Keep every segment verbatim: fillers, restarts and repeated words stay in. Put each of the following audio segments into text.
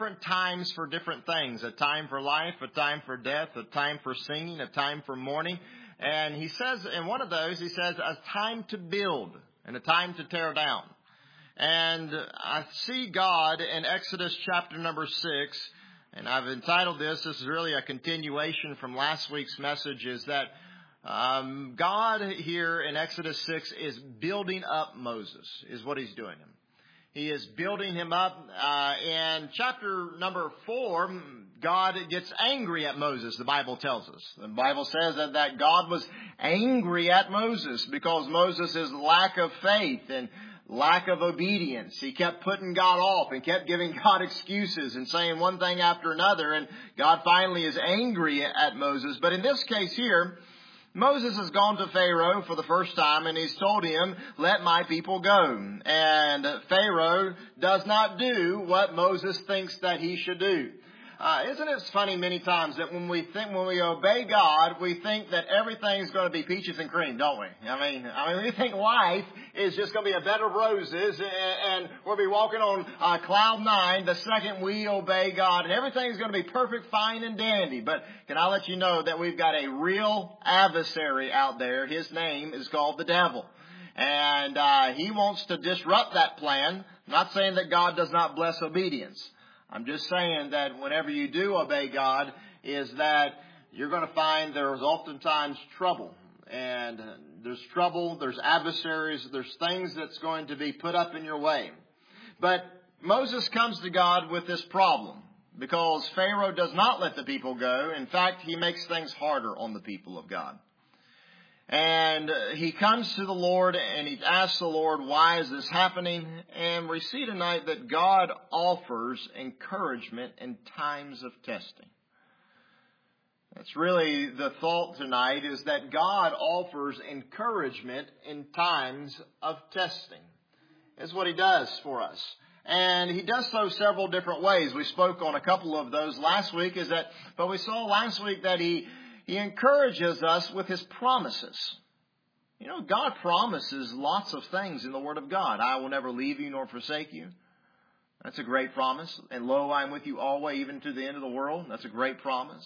different times for different things. A time for life, a time for death, a time for singing, a time for mourning. And he says in one of those, he says, a time to build and a time to tear down. And I see God in Exodus chapter number six, and I've entitled this, this is really a continuation from last week's message, is that um, God here in Exodus six is building up Moses, is what he's doing. He is building him up. Uh, in chapter number four, God gets angry at Moses, the Bible tells us. The Bible says that, that God was angry at Moses because Moses' lack of faith and lack of obedience. He kept putting God off and kept giving God excuses and saying one thing after another. And God finally is angry at Moses. But in this case here, Moses has gone to Pharaoh for the first time and he's told him, let my people go. And Pharaoh does not do what Moses thinks that he should do. Uh, isn't it funny many times that when we think, when we obey God, we think that everything's going to be peaches and cream, don't we? I mean, I mean, we think life is just going to be a bed of roses and, and we'll be walking on uh, cloud nine the second we obey God, and everything's going to be perfect, fine, and dandy. But can I let you know that we've got a real adversary out there? His name is called the devil. And uh, he wants to disrupt that plan. I'm not saying that God does not bless obedience. I'm just saying that whenever you do obey God, is that you're going to find there's oftentimes trouble. And there's trouble, there's adversaries, there's things that's going to be put up in your way. But Moses comes to God with this problem because Pharaoh does not let the people go. In fact, he makes things harder on the people of God. And he comes to the Lord and he asks the Lord, why is this happening? And we see tonight that God offers encouragement in times of testing. That's really the thought tonight, is that God offers encouragement in times of testing. That's what he does for us. And he does so several different ways. We spoke on a couple of those last week, is that, but we saw last week that he He encourages us with his promises. You know, God promises lots of things in the Word of God. I will never leave you nor forsake you. That's a great promise. And lo, I am with you always, even to the end of the world. That's a great promise.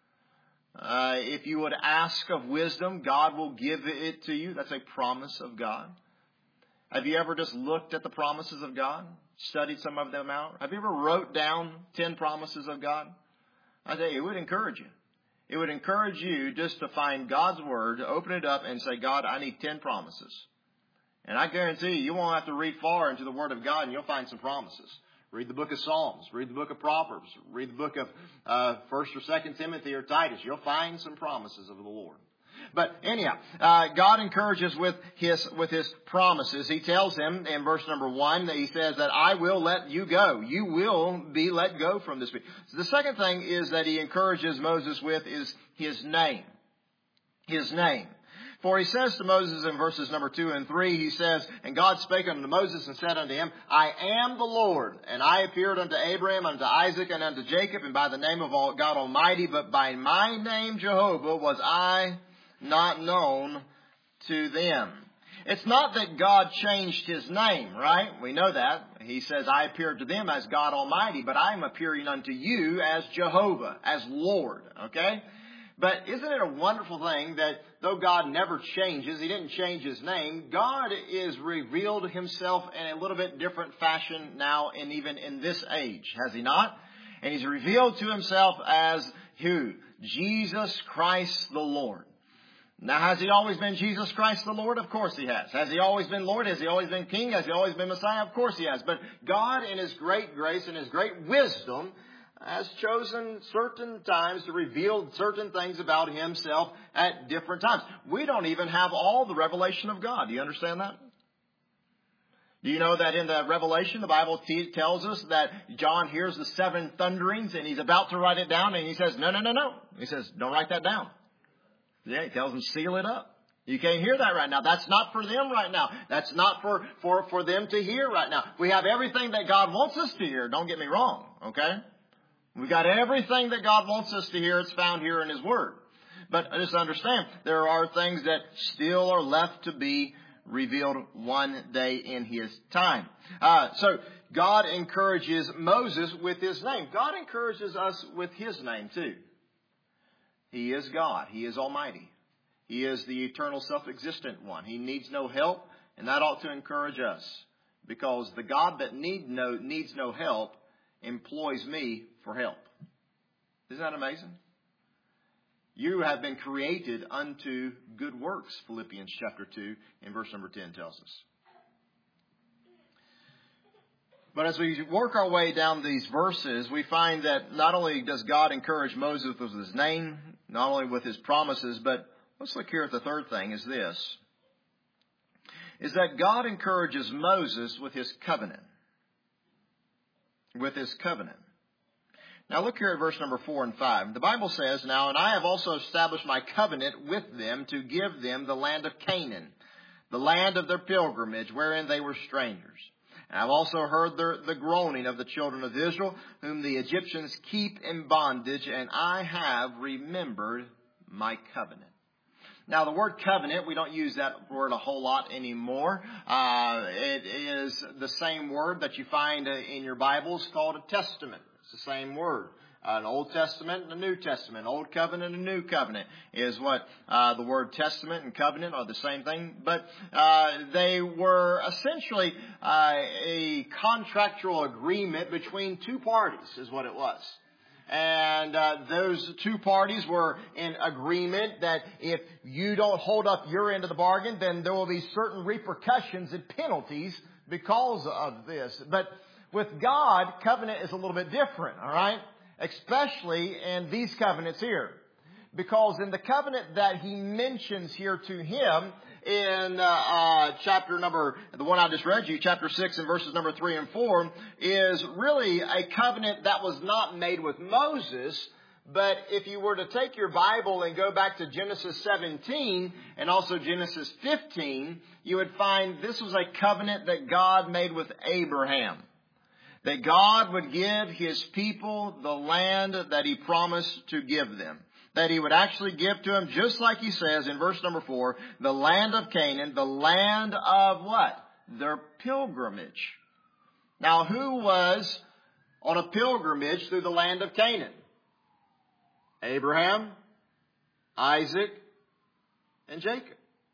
Uh, if you would ask of wisdom, God will give it to you. That's a promise of God. Have you ever just looked at the promises of God? Studied some of them out? Have you ever wrote down ten promises of God? I tell you, it would encourage you. It would encourage you just to find God's Word, to open it up and say, God, I need ten promises. And I guarantee you, you won't have to read far into the Word of God and you'll find some promises. Read the book of Psalms. Read the book of Proverbs. Read the book of uh, First or Second Timothy or Titus. You'll find some promises of the Lord. But anyhow, uh, God encourages with his, with his promises. He tells him in verse number one, that he says that I will let you go. You will be let go from this. So the second thing is that he encourages Moses with is his name. His name. For he says to Moses in verses number two and three, he says, and God spake unto Moses and said unto him, I am the Lord, and I appeared unto Abraham, unto Isaac, and unto Jacob, and by the name of God Almighty, but by my name Jehovah was I not known to them. It's not that God changed his name, right? We know that. He says, I appeared to them as God Almighty, but I am appearing unto you as Jehovah, as Lord, okay? But isn't it a wonderful thing that though God never changes, he didn't change his name, God is revealed himself in a little bit different fashion now and even in this age, has he not? And he's revealed to himself as who? Jesus Christ the Lord. Now, has he always been Jesus Christ the Lord? Of course he has. Has he always been Lord? Has he always been King? Has he always been Messiah? Of course he has. But God, in his great grace and his great wisdom, has chosen certain times to reveal certain things about himself at different times. We don't even have all the revelation of God. Do you understand that? Do you know that in the Revelation, the Bible t- tells us that John hears the seven thunderings and he's about to write it down and he says, no, no, no, no. He says, don't write that down. Yeah, he tells them, seal it up. You can't hear that right now. That's not for them right now. That's not for, for, for them to hear right now. We have everything that God wants us to hear. Don't get me wrong, okay? We've got everything that God wants us to hear. It's found here in his Word. But just understand, there are things that still are left to be revealed one day in his time. Uh, so God encourages Moses with his name. God encourages us with his name too. He is God. He is Almighty. He is the eternal self-existent one. He needs no help, and that ought to encourage us. Because the God that need no, needs no help employs me for help. Isn't that amazing? You have been created unto good works, Philippians chapter two and verse number ten tells us. But as we work our way down these verses, we find that not only does God encourage Moses with his name, not only with his promises, but let's look here at the third thing is this, is that God encourages Moses with his covenant. With his covenant. Now look here at verse number four and five. The Bible says, "Now, and I have also established my covenant with them to give them the land of Canaan, the land of their pilgrimage, wherein they were strangers. And I have also heard the, the groaning of the children of Israel, whom the Egyptians keep in bondage, and I have remembered my covenant." Now, the word covenant, we don't use that word a whole lot anymore. Uh, it is the same word that you find in your Bibles called a testament. It's the same word. Uh, an Old Testament and a New Testament. Old Covenant and New Covenant is what uh, the word testament and covenant are the same thing. But uh, they were essentially uh, a contractual agreement between two parties is what it was. And uh, those two parties were in agreement that if you don't hold up your end of the bargain, then there will be certain repercussions and penalties because of this. But with God, covenant is a little bit different, all right? Especially in these covenants here. Because in the covenant that he mentions here to him in uh, uh, chapter number, the one I just read you, chapter six and verses number three and four, is really a covenant that was not made with Moses. But if you were to take your Bible and go back to Genesis seventeen and also Genesis fifteen, you would find this was a covenant that God made with Abraham. That God would give his people the land that he promised to give them. That he would actually give to them, just like he says in verse number four, the land of Canaan, the land of what? Their pilgrimage. Now, who was on a pilgrimage through the land of Canaan? Abraham, Isaac, and Jacob.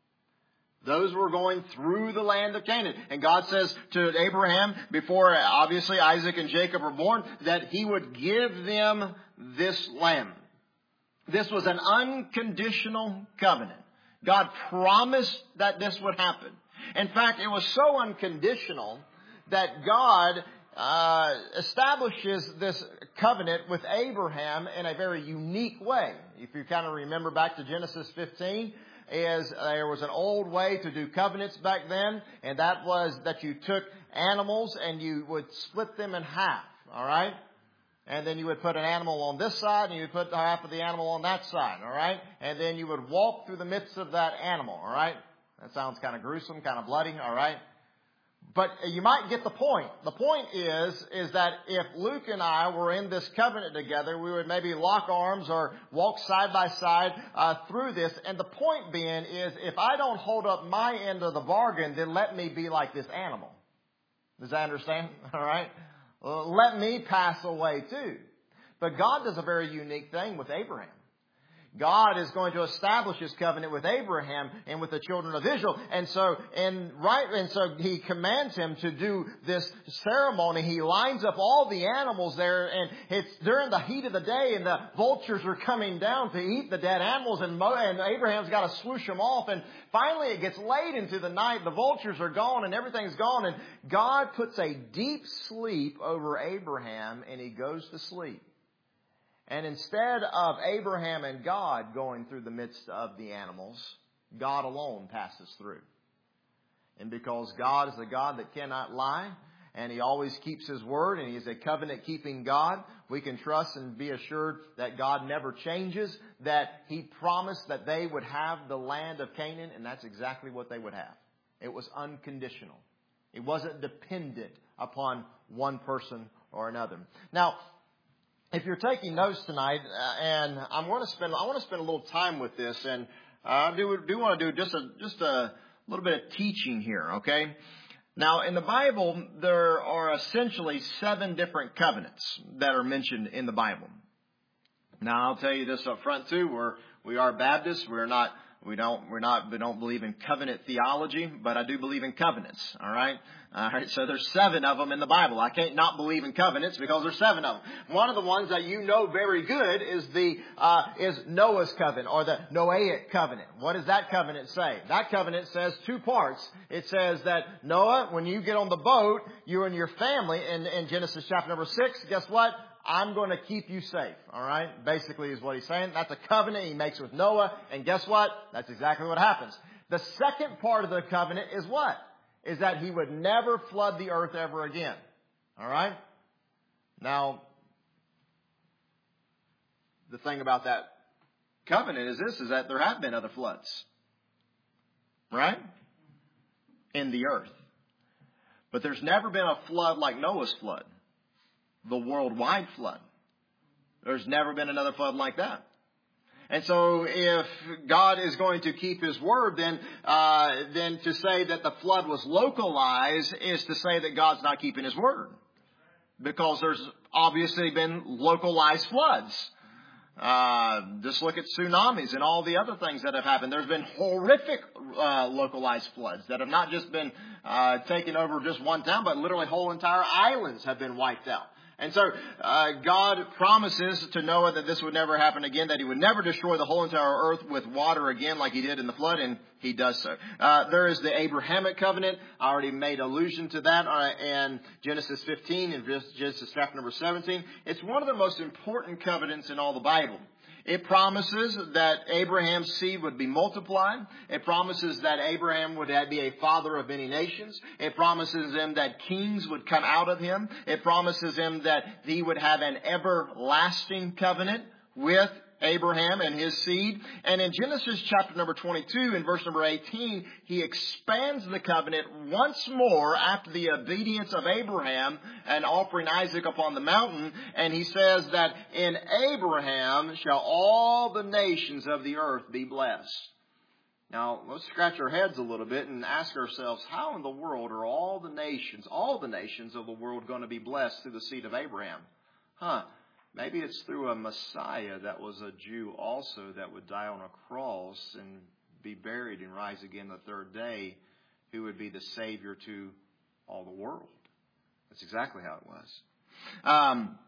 Those were going through the land of Canaan. And God says to Abraham, before obviously Isaac and Jacob were born, that he would give them this land. This was an unconditional covenant. God promised that this would happen. In fact, it was so unconditional that God uh, establishes this covenant with Abraham in a very unique way. If you kind of remember back to Genesis fifteen, is there was an old way to do covenants back then, and that was that you took animals and you would split them in half, all right? And then you would put an animal on this side, and you would put half of the animal on that side, all right? And then you would walk through the midst of that animal, all right? That sounds kind of gruesome, kind of bloody, all right? But you might get the point. The point is, is that if Luke and I were in this covenant together, we would maybe lock arms or walk side by side uh, through this. And the point being is, if I don't hold up my end of the bargain, then let me be like this animal. Does that understand? All right? Well, let me pass away too. But God does a very unique thing with Abraham. God is going to establish his covenant with Abraham and with the children of Israel. And so, and right, and so he commands him to do this ceremony. He lines up all the animals there, and it's during the heat of the day, and the vultures are coming down to eat the dead animals, and, Mo, and Abraham's got to swoosh them off. And finally it gets late into the night. The vultures are gone and everything's gone. And God puts a deep sleep over Abraham, and he goes to sleep. And instead of Abraham and God going through the midst of the animals, God alone passes through. And because God is a God that cannot lie, and he always keeps his word, and he is a covenant-keeping God, we can trust and be assured that God never changes, that he promised that they would have the land of Canaan, and that's exactly what they would have. It was unconditional. It wasn't dependent upon one person or another. Now, if you're taking notes tonight, uh, and I'm going to spend, I want to spend a little time with this, and I do do want to do just a just a little bit of teaching here, okay? Now, in the Bible, there are essentially seven different covenants that are mentioned in the Bible. Now, I'll tell you this up front too. We're we are Baptists. We're not. We don't. We're not. We don't believe in covenant theology, but I do believe in covenants. All right. All right. So there's seven of them in the Bible. I can't not believe in covenants because there's seven of them. One of the ones that you know very good is the uh, is Noah's covenant or the Noahic covenant. What does that covenant say? That covenant says two parts. It says that Noah, when you get on the boat, you and your family, in, in Genesis chapter number six, guess what? I'm going to keep you safe. All right. Basically is what he's saying. That's a covenant he makes with Noah. And guess what? That's exactly what happens. The second part of the covenant is what? Is that he would never flood the earth ever again. All right. Now, the thing about that covenant is this, is that there have been other floods. Right? In the earth. But there's never been a flood like Noah's flood. The worldwide flood. There's never been another flood like that. And so if God is going to keep His word, then uh, then to say that the flood was localized is to say that God's not keeping His word. Because there's obviously been localized floods. Uh, just look at tsunamis and all the other things that have happened. There's been horrific uh, localized floods that have not just been uh, taken over just one town, but literally whole entire islands have been wiped out. And so uh, God promises to Noah that this would never happen again, that He would never destroy the whole entire earth with water again like He did in the flood, and He does so. Uh, there is the Abrahamic covenant. I already made allusion to that uh, in Genesis fifteen and Genesis chapter number seventeen. It's one of the most important covenants in all the Bible. It promises that Abraham's seed would be multiplied. It promises that Abraham would be a father of many nations. It promises him that kings would come out of him. It promises him that he would have an everlasting covenant with Abraham and his seed. And in Genesis chapter number twenty-two and verse number eighteen, he expands the covenant once more after the obedience of Abraham and offering Isaac upon the mountain. And he says that in Abraham shall all the nations of the earth be blessed. Now, let's scratch our heads a little bit and ask ourselves, how in the world are all the nations, all the nations of the world going to be blessed through the seed of Abraham? Huh. Maybe it's through a Messiah that was a Jew also that would die on a cross and be buried and rise again the third day, who would be the Savior to all the world. That's exactly how it was. Um,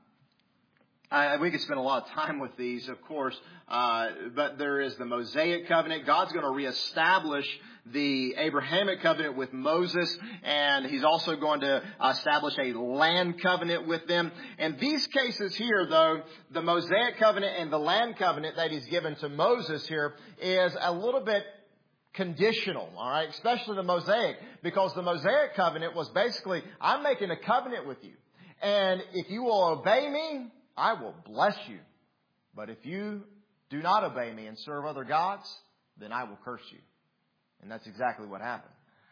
I, we could spend a lot of time with these, of course, uh, but there is the Mosaic covenant. God's going to reestablish the Abrahamic covenant with Moses, and He's also going to establish a land covenant with them. In these cases here, though, the Mosaic covenant and the land covenant that He's given to Moses here is a little bit conditional, all right, especially the Mosaic, because the Mosaic covenant was basically, I'm making a covenant with you, and if you will obey me, I will bless you. But if you do not obey me and serve other gods, then I will curse you. And that's exactly what happened.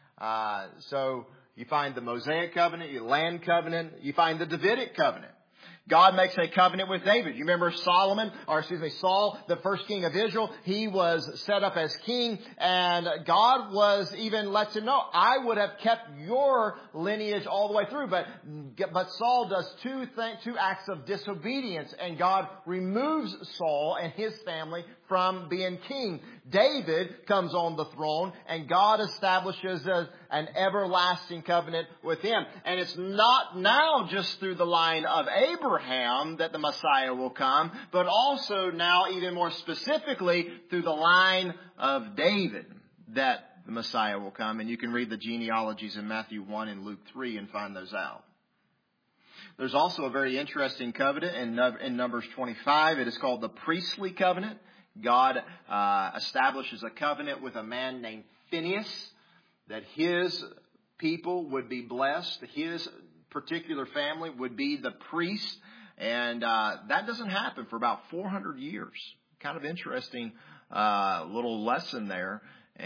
Uh, so you find the Mosaic covenant, your land covenant, you find the Davidic covenant. God makes a covenant with David. You remember Solomon, or excuse me, Saul, the first king of Israel. He was set up as king, and God was even lets him know, I would have kept your lineage all the way through. But but Saul does two th- two acts of disobedience, and God removes Saul and his family from being king. David comes on the throne, and God establishes a, an everlasting covenant with him. And it's not now just through the line of Abraham that the Messiah will come, but also now even more specifically through the line of David that the Messiah will come. And you can read the genealogies in Matthew one and Luke three and find those out. There's also a very interesting covenant in, in Numbers twenty-five. It is called the priestly covenant. God uh, establishes a covenant with a man named Phinehas that his people would be blessed. His particular family would be the priest. And uh, that doesn't happen for about four hundred years. Kind of interesting uh, little lesson there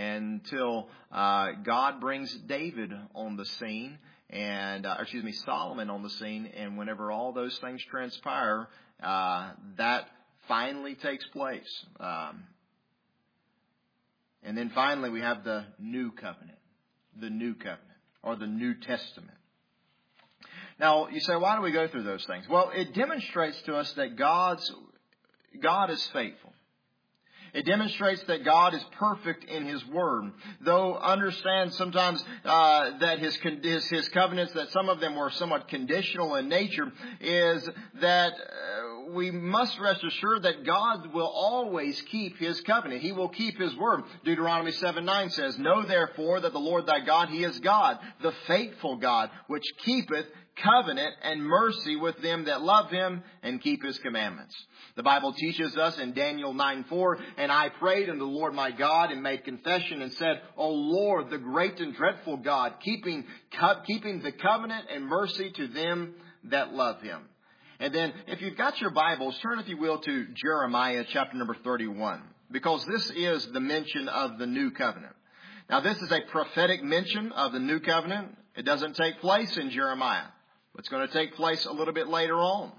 until uh, God brings David on the scene. And, uh, excuse me, Solomon on the scene. And whenever all those things transpire, uh, that finally takes place. Um, and then finally we have the new covenant. The new covenant. or the New Testament. Now, you say, why do we go through those things? Well, it demonstrates to us that God's, God is faithful. It demonstrates that God is perfect in His Word. Though understand sometimes uh, that his, his His covenants, that some of them were somewhat conditional in nature, is that uh, we must rest assured that God will always keep His covenant. He will keep His Word. Deuteronomy seven nine says, Know therefore that the Lord thy God, He is God, the faithful God, which keepeth covenant and mercy with them that love Him and keep His commandments. The Bible teaches us in Daniel nine four, And I prayed unto the Lord my God and made confession and said, O Lord, the great and dreadful God, keeping, keeping the covenant and mercy to them that love Him. And then if you've got your Bibles, turn if you will to Jeremiah chapter number thirty-one, because this is the mention of the new covenant. Now this is a prophetic mention of the new covenant. It doesn't take place in Jeremiah. It's going to take place a little bit later on.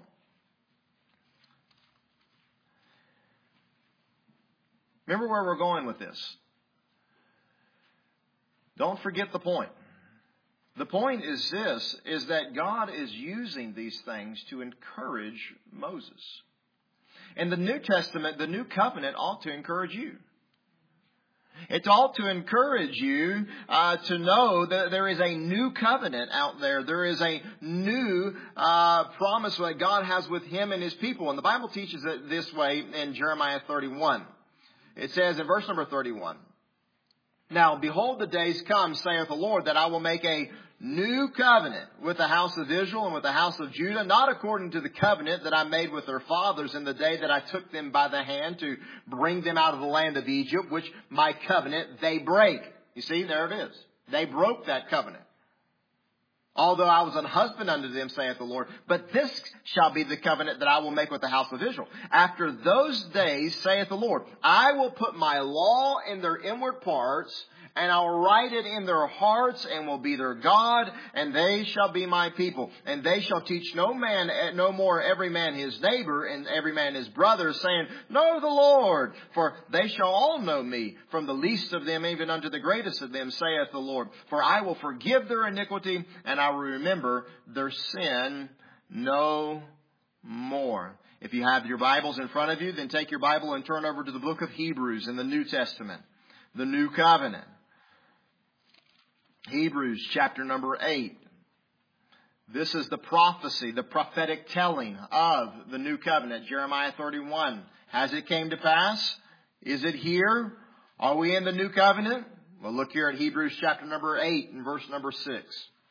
Remember where we're going with this. Don't forget the point. The point is this, is that God is using these things to encourage Moses. In the New Testament, the new covenant ought to encourage you. It ought to encourage you uh, to know that there is a new covenant out there. There is a new uh, promise that God has with Him and His people. And the Bible teaches it this way in Jeremiah thirty-one. It says in verse number thirty-one, Now, behold, the days come, saith the Lord, that I will make a new covenant with the house of Israel and with the house of Judah, not according to the covenant that I made with their fathers in the day that I took them by the hand to bring them out of the land of Egypt, which my covenant they break. You see, there it is. They broke that covenant. Although I was an husband unto them, saith the Lord. But this shall be the covenant that I will make with the house of Israel. After those days, saith the Lord, I will put my law in their inward parts, and I'll write it in their hearts, and will be their God, and they shall be my people. And they shall teach no man, no more every man his neighbor, and every man his brother, saying, Know the Lord, for they shall all know me, from the least of them even unto the greatest of them, saith the Lord. For I will forgive their iniquity, and I will remember their sin no more. If you have your Bibles in front of you, then take your Bible and turn over to the book of Hebrews in the New Testament, the New Covenant. Hebrews chapter number eight. This is the prophecy, the prophetic telling of the new covenant. Jeremiah thirty-one. Has it came to pass? Is it here? Are we in the new covenant? Well, look here at Hebrews chapter number eight and verse number six.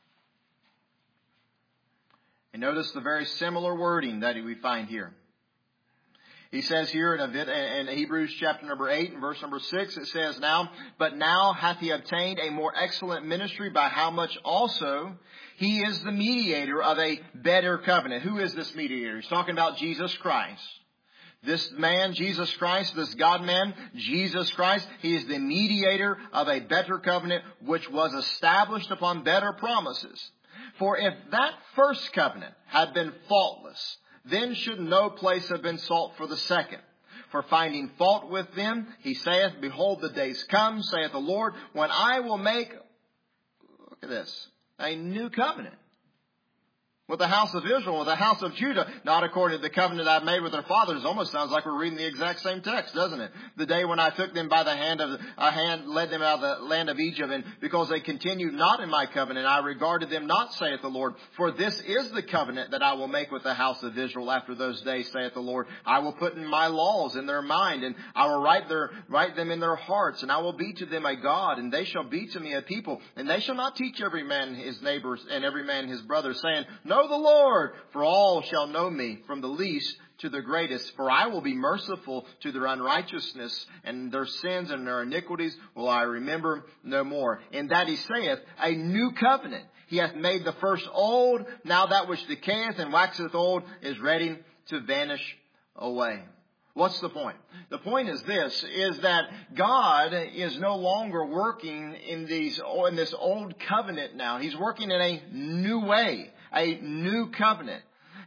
And notice the very similar wording that we find here. He says here in, in Hebrews chapter number eight and verse number six, it says now, But now hath he obtained a more excellent ministry, by how much also he is the mediator of a better covenant. Who is this mediator? He's talking about Jesus Christ. This man, Jesus Christ, this God-man, Jesus Christ, He is the mediator of a better covenant, which was established upon better promises. For if that first covenant had been faultless, then should no place have been sought for the second. For finding fault with them, He saith, Behold, the days come, saith the Lord, when I will make, look at this, a new covenant with the house of Israel, with the house of Judah, not according to the covenant I've made with their fathers. It almost sounds like we're reading the exact same text, doesn't it? The day when I took them by the hand of a hand, led them out of the land of Egypt, and because they continued not in my covenant, I regarded them not, saith the Lord. For this is the covenant that I will make with the house of Israel after those days, saith the Lord. I will put in my laws in their mind, and I will write their write them in their hearts, and I will be to them a God, and they shall be to me a people. And they shall not teach every man his neighbors and every man his brother, saying, Know the Lord, for all shall know me, from the least to the greatest. For I will be merciful to their unrighteousness, and their sins and their iniquities will I remember no more. In that He saith, A new covenant He hath made the first old. Now that which decayeth and waxeth old is ready to vanish away. What's the point? The point is this, is that God is no longer working in these, in this old covenant now. He's working in a new way, a new covenant.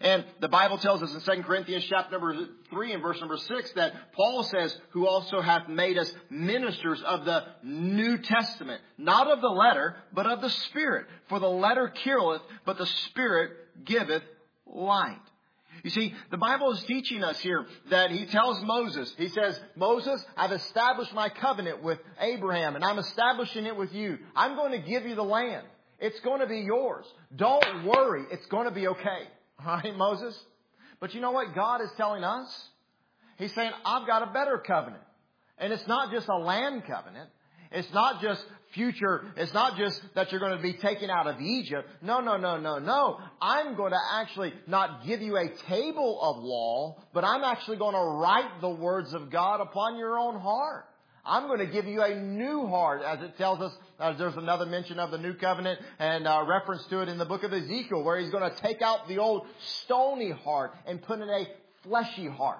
And the Bible tells us in Second Corinthians chapter number three and verse number six that Paul says, who also hath made us ministers of the New Testament, not of the letter, but of the Spirit. For the letter killeth, but the Spirit giveth light. You see, the Bible is teaching us here that he tells Moses, he says, Moses, I've established my covenant with Abraham and I'm establishing it with you. I'm going to give you the land. It's going to be yours. Don't worry. It's going to be okay. All right, Moses? But you know what God is telling us? He's saying, I've got a better covenant. And it's not just a land covenant. It's not just future. It's not just that you're going to be taken out of Egypt. No, no, no, no, no. I'm going to actually not give you a table of law, but I'm actually going to write the words of God upon your own heart. I'm going to give you a new heart, as it tells us. Uh, there's another mention of the new covenant and uh, reference to it in the book of Ezekiel, where he's going to take out the old stony heart and put in a fleshy heart.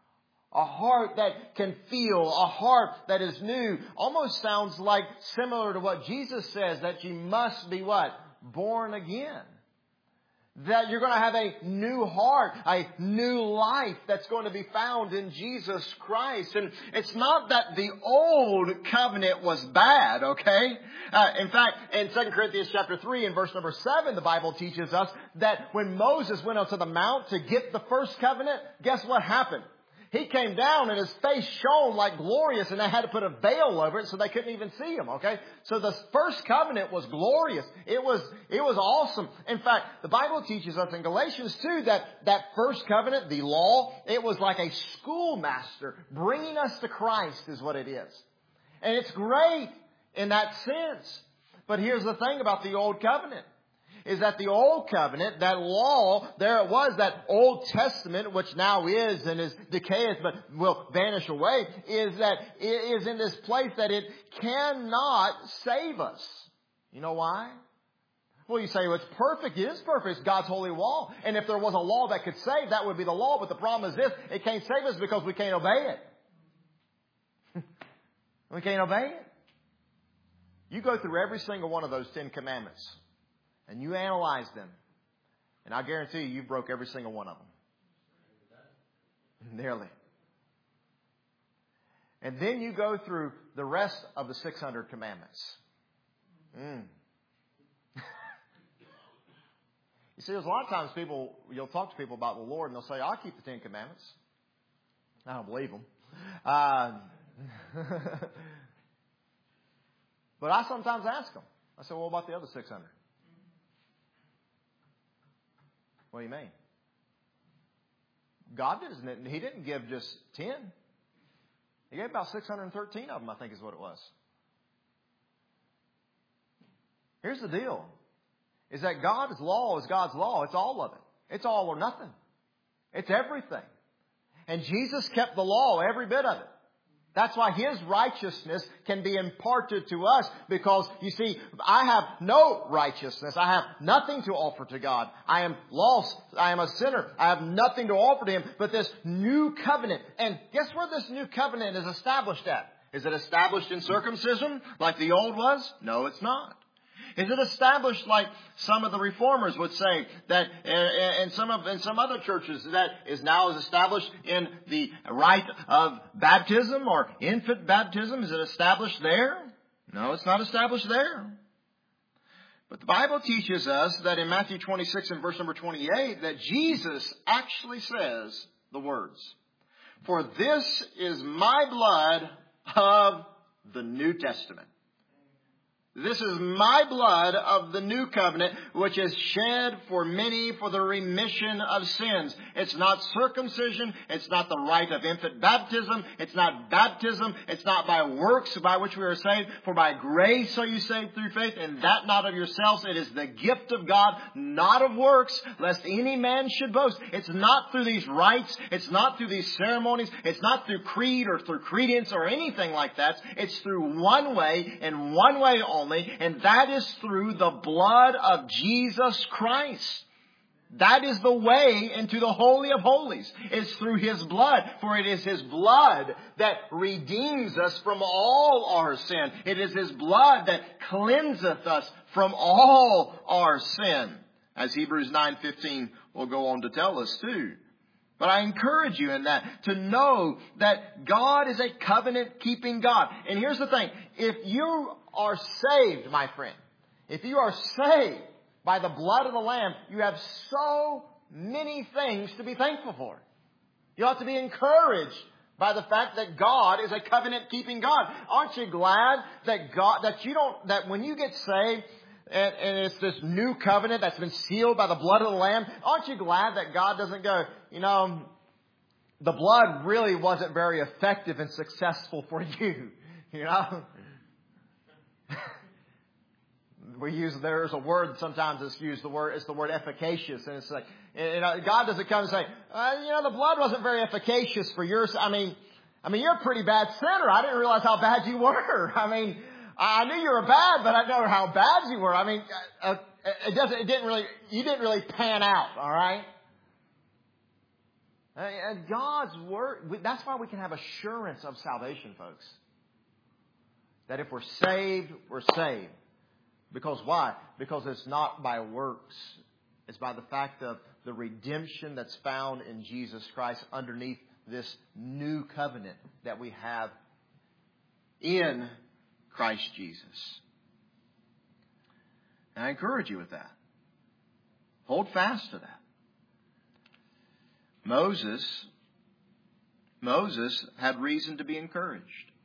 A heart that can feel, a heart that is new. Almost sounds like similar to what Jesus says, that you must be what? Born again. That you're going to have a new heart, a new life that's going to be found in Jesus Christ. And it's not that the old covenant was bad, okay? Uh, in fact, in Second Corinthians chapter three and verse number seven, the Bible teaches us that when Moses went up to the mount to get the first covenant, guess what happened? He came down and his face shone like glorious, and they had to put a veil over it so they couldn't even see him, okay? So the first covenant was glorious. It was, it was awesome. In fact, the Bible teaches us in Galatians two that that first covenant, the law, it was like a schoolmaster bringing us to Christ is what it is. And it's great in that sense. But here's the thing about the old covenant. Is that the old covenant, that law, there it was, that Old Testament, which now is and is decayeth but will vanish away, is that it is in this place that it cannot save us. You know why? Well, you say, well, it's perfect. It is perfect. It's God's holy law. And if there was a law that could save, that would be the law. But the problem is this, it can't save us because we can't obey it. We can't obey it. You go through every single one of those Ten Commandments. And you analyze them. And I guarantee you, you broke every single one of them. Nearly. And then you go through the rest of the six hundred commandments. Mm. You see, there's a lot of times people, you'll talk to people about the Lord and they'll say, I'll keep the Ten Commandments. I don't believe them. Uh, but I sometimes ask them. I say, well, what about the other six hundred? What do you mean? God didn't, He didn't give just ten. He gave about six hundred thirteen of them, I think is what it was. Here's the deal. Is that God's law is God's law. It's all of it. It's all or nothing. It's everything. And Jesus kept the law, every bit of it. That's why His righteousness can be imparted to us because, you see, I have no righteousness. I have nothing to offer to God. I am lost. I am a sinner. I have nothing to offer to Him but this new covenant. And guess where this new covenant is established at? Is it established in circumcision like the old was? No, it's not. Is it established like some of the reformers would say that in some of in some other churches that is now is established in the rite of baptism or infant baptism? Is it established there? No, it's not established there. But the Bible teaches us that in Matthew twenty-six and verse number twenty-eight that Jesus actually says the words, "For this is my blood of the New Testament." This is my blood of the new covenant, which is shed for many for the remission of sins. It's not circumcision. It's not the rite of infant baptism. It's not baptism. It's not by works by which we are saved. For by grace are you saved through faith, and that not of yourselves. It is the gift of God, not of works, lest any man should boast. It's not through these rites. It's not through these ceremonies. It's not through creed or through credence or anything like that. It's through one way and one way only. And that is through the blood of Jesus Christ. That is the way into the Holy of Holies. It's through His blood. For it is His blood that redeems us from all our sin. It is His blood that cleanseth us from all our sin. As Hebrews nine fifteen will go on to tell us too. But I encourage you in that, to know that God is a covenant-keeping God. And here's the thing. If you are saved, my friend, if you are saved by the blood of the Lamb, you have so many things to be thankful for. You ought to be encouraged by the fact that God is a covenant-keeping God. Aren't you glad that God, that you don't, that when you get saved, and, and it's this new covenant that's been sealed by the blood of the Lamb, aren't you glad that God doesn't go, you know, the blood really wasn't very effective and successful for you, you know? We use, there's a word sometimes that's used, the word, it's the word efficacious. And it's like, you know, God doesn't come and say, uh, you know, the blood wasn't very efficacious for yours. I mean, I mean, you're a pretty bad sinner. I didn't realize how bad you were. I mean, I knew you were bad, but I didn't know how bad you were. I mean, uh, it doesn't, it didn't really, you didn't really pan out, all right? And God's word, that's why we can have assurance of salvation, folks. That if we're saved, we're saved. Because why? Because it's not by works. It's by the fact of the redemption that's found in Jesus Christ underneath this new covenant that we have in Christ Jesus. And I encourage you with that. Hold fast to that. Moses, Moses had reason to be encouraged.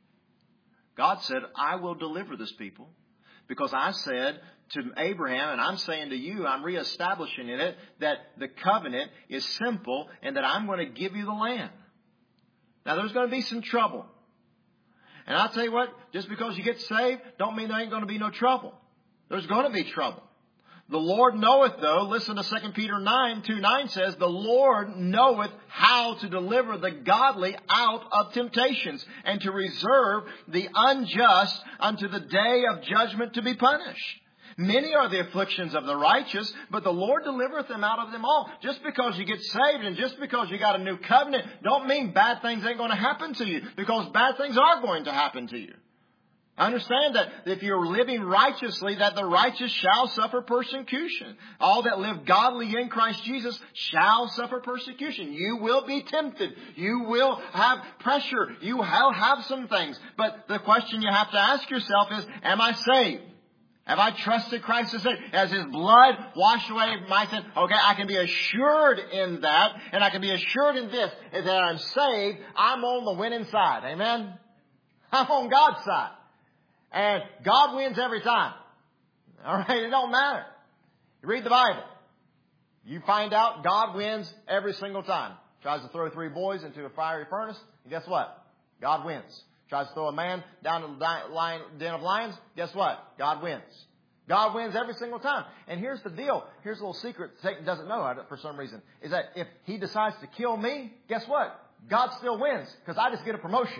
God said, I will deliver this people. Because I said to Abraham, and I'm saying to you, I'm reestablishing in it, that the covenant is simple and that I'm going to give you the land. Now, there's going to be some trouble. And I'll tell you what, just because you get saved, don't mean there ain't going to be no trouble. There's going to be trouble. The Lord knoweth, though, listen to Second Peter nine, two nine says, the Lord knoweth how to deliver the godly out of temptations and to reserve the unjust unto the day of judgment to be punished. Many are the afflictions of the righteous, but the Lord delivereth them out of them all. Just because you get saved and just because you got a new covenant, don't mean bad things ain't going to happen to you, because bad things are going to happen to you. Understand that if you're living righteously, that the righteous shall suffer persecution. All that live godly in Christ Jesus shall suffer persecution. You will be tempted. You will have pressure. You will have some things. But the question you have to ask yourself is, am I saved? Have I trusted Christ as Savior? Has His blood washed away my sin? Okay, I can be assured in that, and I can be assured in this, is that I'm saved. I'm on the winning side. Amen? I'm on God's side. And God wins every time. All right? It don't matter. You read the Bible. You find out God wins every single time. Tries to throw three boys into a fiery furnace. And guess what? God wins. Tries to throw a man down in the lion, den of lions. Guess what? God wins. God wins every single time. And here's the deal. Here's a little secret Satan doesn't know for some reason. Is that if he decides to kill me, guess what? God still wins. Because I just get a promotion.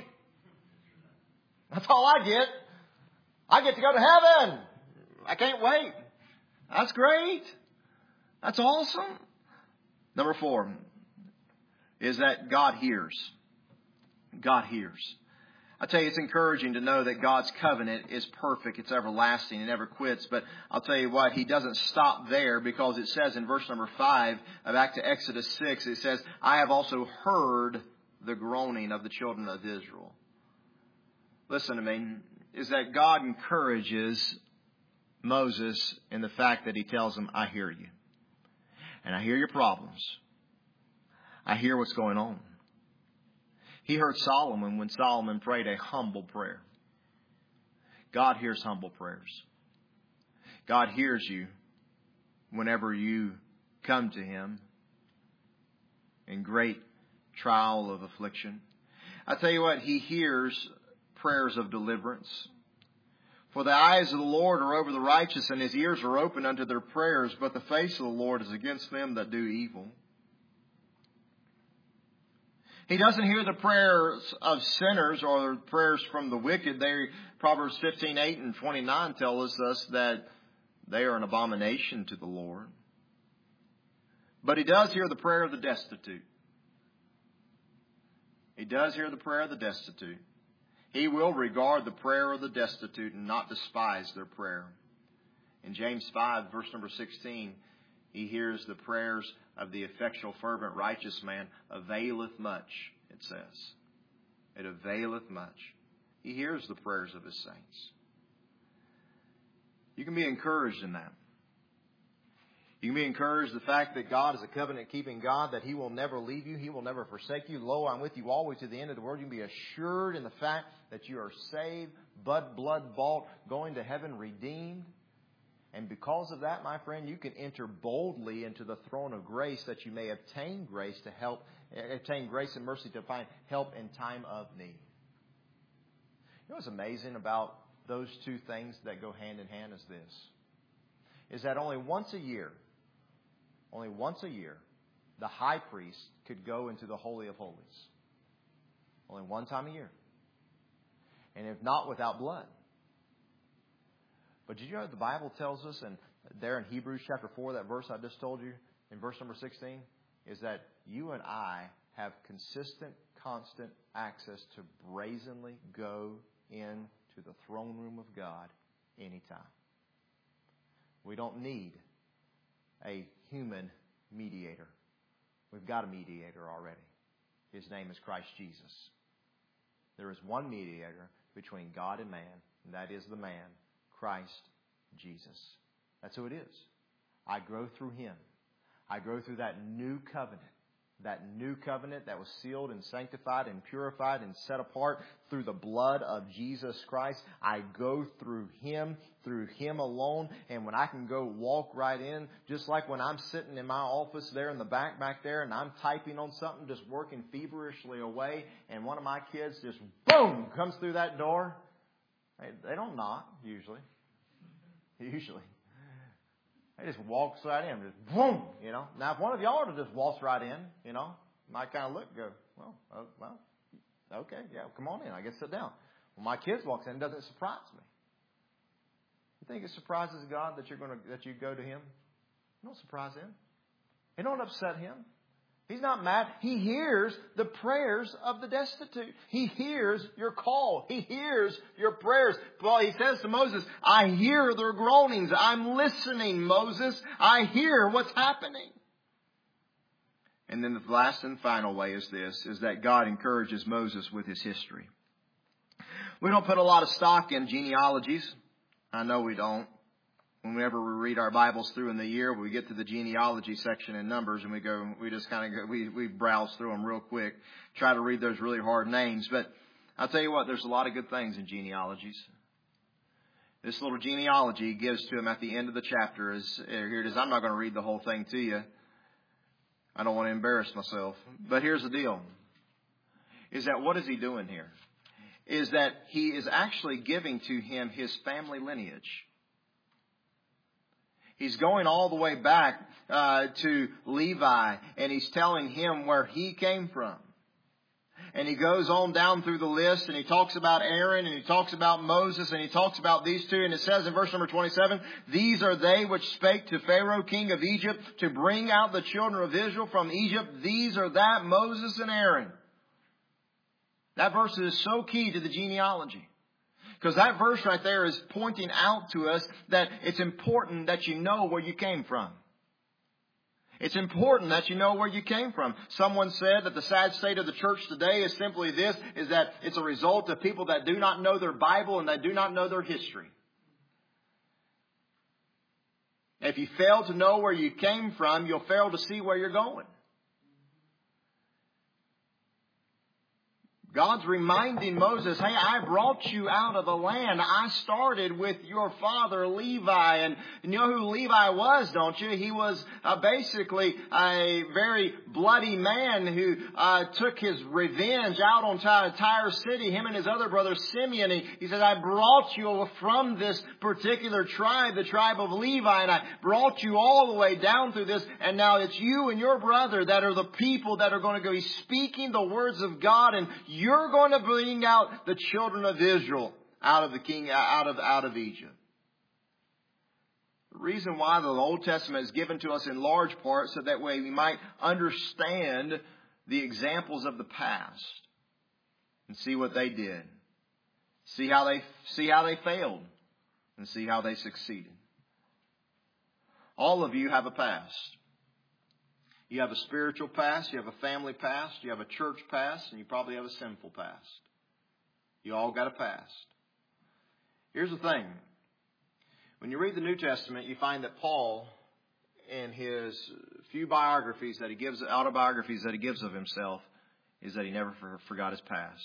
That's all I get. I get to go to heaven. I can't wait. That's great. That's awesome. Number four is that God hears. God hears. I tell you, it's encouraging to know that God's covenant is perfect. It's everlasting. It never quits. But I'll tell you what, He doesn't stop there, because it says in verse number five, back to Exodus six, it says, I have also heard the groaning of the children of Israel. Listen to me. Is that God encourages Moses in the fact that He tells him, I hear you. And I hear your problems. I hear what's going on. He heard Solomon when Solomon prayed a humble prayer. God hears humble prayers. God hears you whenever you come to Him in great trial of affliction. I tell you what, He hears prayers of deliverance. For the eyes of the Lord are over the righteous, and His ears are open unto their prayers, but the face of the Lord is against them that do evil. He doesn't hear the prayers of sinners or prayers from the wicked. They, Proverbs fifteen, eight and twenty-nine tell us, us that they are an abomination to the Lord. But He does hear the prayer of the destitute. He does hear the prayer of the destitute. He will regard the prayer of the destitute and not despise their prayer. In James five, verse number sixteen, He hears the prayers of the effectual fervent righteous man availeth much, it says. It availeth much. He hears the prayers of His saints. You can be encouraged in that. You can be encouraged the fact that God is a covenant-keeping God, that He will never leave you. He will never forsake you. Lo, I'm with you always to the end of the world. You can be assured in the fact that you are saved, blood, blood bought, going to heaven, redeemed. And because of that, my friend, you can enter boldly into the throne of grace that you may obtain grace to help, obtain grace and mercy to find help in time of need. You know what's amazing about those two things that go hand in hand is this, is that only once a year, only once a year, the high priest could go into the Holy of Holies. Only one time a year. And if not, without blood. But did you know what the Bible tells us, and there in Hebrews chapter four, that verse I just told you, in verse number sixteen, is that you and I have consistent, constant access to brazenly go into the throne room of God anytime. We don't need a human mediator. We've got a mediator already. His name is Christ Jesus. There is one mediator between God and man, and that is the man, Christ Jesus. That's who it is. I go through Him. I go through that new covenant. That new covenant that was sealed and sanctified and purified and set apart through the blood of Jesus Christ. I go through Him, through Him alone. And when I can go walk right in, just like when I'm sitting in my office there in the back, back there, and I'm typing on something, just working feverishly away, and one of my kids just, boom, comes through that door. They, they don't knock, usually. Usually. They just walks right in, just boom, you know. Now, if one of y'all were to just waltz right in, you know, might kind of look, go, well, oh, well, okay, yeah, come on in. I guess sit down. When my kids walks in, it doesn't surprise me. You think it surprises God that you're going to that you go to Him? It don't surprise Him. It don't upset Him. He's not mad. He hears the prayers of the destitute. He hears your call. He hears your prayers. Well, He says to Moses, I hear their groanings. I'm listening, Moses. I hear what's happening. And then the last and final way is this, is that God encourages Moses with his history. We don't put a lot of stock in genealogies. I know we don't. Whenever we read our Bibles through in the year, we get to the genealogy section in Numbers and we go, we just kind of go, we, we browse through them real quick, try to read those really hard names. But I'll tell you what, there's a lot of good things in genealogies. This little genealogy gives to him at the end of the chapter is, here it is. I'm not going to read the whole thing to you. I don't want to embarrass myself. But here's the deal, is that what is he doing here? Is that he is actually giving to him his family lineage. He's going all the way back uh, to Levi, and he's telling him where he came from. And he goes on down through the list, and he talks about Aaron, and he talks about Moses, and he talks about these two. And it says in verse number twenty-seven, these are they which spake to Pharaoh, king of Egypt, to bring out the children of Israel from Egypt. These are that, Moses and Aaron. That verse is so key to the genealogy. Because that verse right there is pointing out to us that it's important that you know where you came from. It's important that you know where you came from. Someone said that the sad state of the church today is simply this, is that it's a result of people that do not know their Bible and that do not know their history. If you fail to know where you came from, you'll fail to see where you're going. God's reminding Moses, hey, I brought you out of the land. I started with your father, Levi. And you know who Levi was, don't you? He was uh, basically a very bloody man who uh, took his revenge out on Tyre City, him and his other brother, Simeon. He, he said, I brought you from this particular tribe, the tribe of Levi, and I brought you all the way down through this. And now it's you and your brother that are the people that are going to go be speaking the words of God, and you You're going to bring out the children of Israel out of the king, out of, out of Egypt. The reason why the Old Testament is given to us in large part so that way we might understand the examples of the past and see what they did. See how they, see how they failed and see how they succeeded. All of you have a past. You have a spiritual past, you have a family past, you have a church past, and you probably have a sinful past. You all got a past. Here's the thing. When you read the New Testament, you find that Paul, in his few biographies that he gives, autobiographies that he gives of himself, is that he never forgot his past.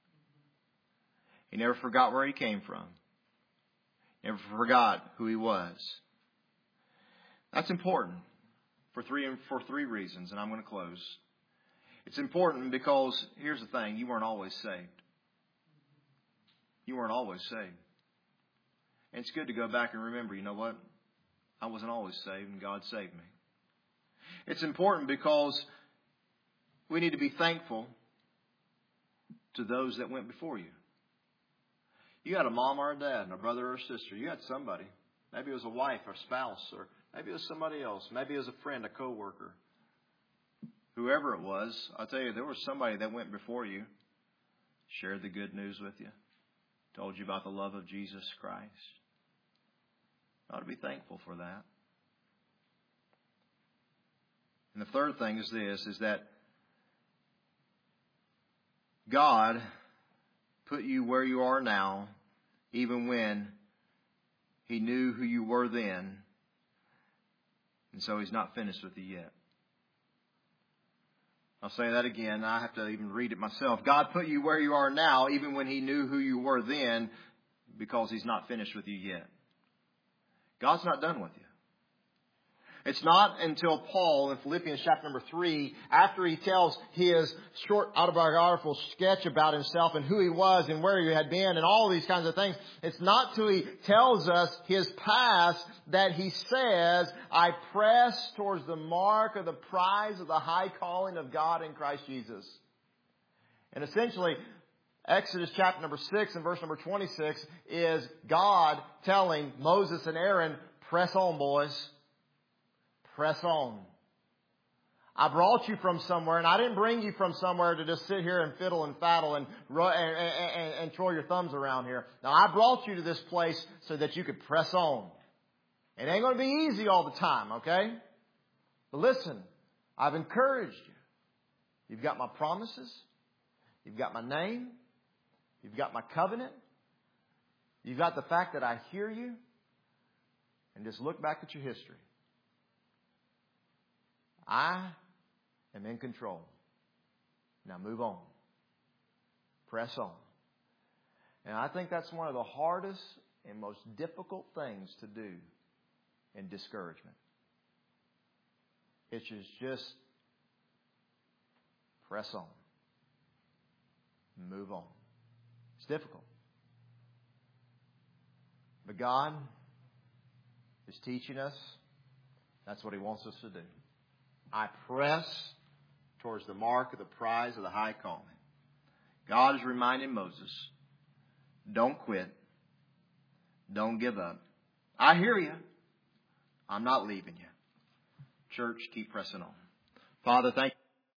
He never forgot where he came from. Never forgot who he was. That's important for three for three reasons, and I'm going to close. It's important because, here's the thing, you weren't always saved. You weren't always saved. And it's good to go back and remember, you know what? I wasn't always saved, and God saved me. It's important because we need to be thankful to those that went before you. You had a mom or a dad, and a brother or a sister. You had somebody. Maybe it was a wife or spouse, or maybe it was somebody else. Maybe it was a friend, a coworker. Whoever it was, I'll tell you, there was somebody that went before you, shared the good news with you, told you about the love of Jesus Christ. You ought to be thankful for that. And the third thing is this, is that God put you where you are now, even when He knew who you were then. And so He's not finished with you yet. I'll say that again. I have to even read it myself. God put you where you are now, even when He knew who you were then, because He's not finished with you yet. God's not done with you. It's not until Paul in Philippians chapter number three, after he tells his short autobiographical sketch about himself and who he was and where he had been and all these kinds of things, it's not till he tells us his past that he says, I press towards the mark of the prize of the high calling of God in Christ Jesus. And essentially, Exodus chapter number six and verse number twenty-six is God telling Moses and Aaron, press on, boys. Press on. I brought you from somewhere, and I didn't bring you from somewhere to just sit here and fiddle and faddle and, and, and, and twirl your thumbs around here. Now, I brought you to this place so that you could press on. It ain't going to be easy all the time, okay? But listen, I've encouraged you. You've got my promises. You've got my name. You've got my covenant. You've got the fact that I hear you. And just look back at your history. I am in control. Now move on. Press on. And I think that's one of the hardest and most difficult things to do in discouragement. It's just, just press on. Move on. It's difficult. But God is teaching us. That's what He wants us to do. I press towards the mark of the prize of the high calling. God is reminding Moses, don't quit. Don't give up. I hear you. I'm not leaving you. Church, keep pressing on. Father, thank you.